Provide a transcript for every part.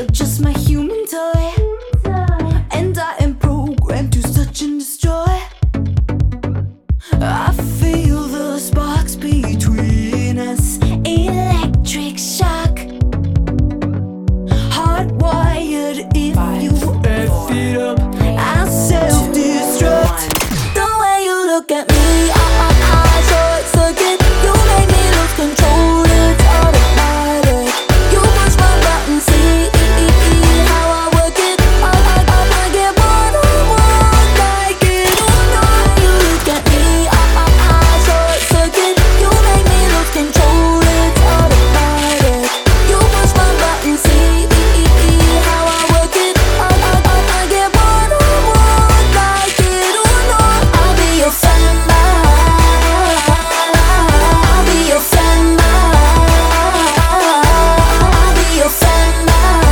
You're just my human toy, and I am programmed to search and destroy. I feel the sparks between us, electric shock, hardwired. If you F it up, I'll self-destruct. The way you look at me, I short circuit. You make me lose control, it's automatic. You push my button, see how I work it. I get what I want, like it or not. You look at me, I short circuit. You make me lose control, it's automatic. You push my button, see how I work it. I get what I want, like it or not. I'll be your fanboy. I'll be your fanboy. I'll be your fanboy.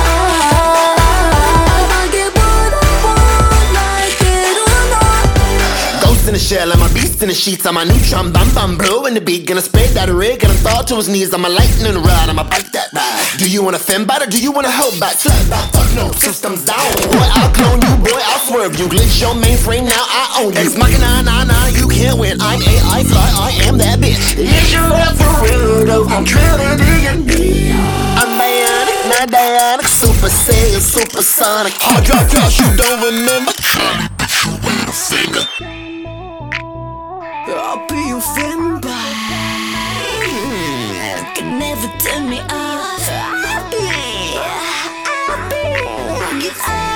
I get what I want, like it or not. Ghost in the shell, I'm a beast in the sheets. I'm a neutron, bam bam, blow in the beat. Gonna spit that rig, gonna fall to his knees. I'm a lightning rod, I'm a bite that ride. Do you wanna fend bite or do you wanna hold back? Flat back, fuck no, systems down. Boy, I'll clone you, boy, I'll swerve you. Glitch your mainframe, now I own you. It's mocking, nah, you can't win. I'm AI fly, I am that bitch. Is you up for real though? I'm trying to D&D. I'm bionic, not dionic, super saiyan, supersonic. Hard drop, you don't remember. I'll be your fanboy. Can never turn me off. I'll be